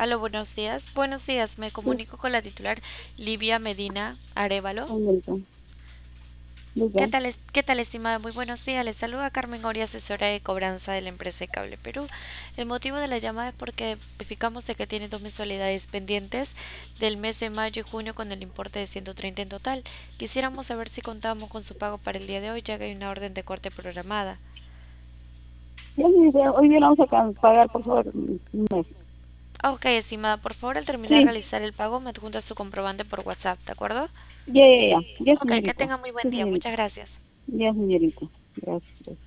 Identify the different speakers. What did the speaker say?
Speaker 1: Aló, buenos días. Buenos días, me
Speaker 2: Sí,
Speaker 1: comunico con la titular Livia Medina Arevalo.
Speaker 2: señorita.
Speaker 1: ¿Qué
Speaker 2: Diga.
Speaker 1: tal, qué tal, estimada? Muy buenos días. Les saluda Carmen Ori, asesora de cobranza de la empresa de Cable Perú. El motivo de la llamada es porque verificamos de que tiene dos mensualidades pendientes del mes de mayo y junio con el importe de 130 en total. Quisiéramos saber si contamos con su pago para el día de hoy, ya que hay una orden de corte programada.
Speaker 2: Ya me dice, hoy día vamos a pagar, por favor, un mes.
Speaker 1: Ok, estimada, por favor, al terminar de
Speaker 2: Sí,
Speaker 1: realizar el pago, me adjunta su comprobante por WhatsApp, ¿de acuerdo?
Speaker 2: ya,
Speaker 1: Ok, que
Speaker 2: señorita.
Speaker 1: tenga muy buen
Speaker 2: Sí,
Speaker 1: día.
Speaker 2: señorita.
Speaker 1: Muchas gracias.
Speaker 2: Ya, señorita. Gracias.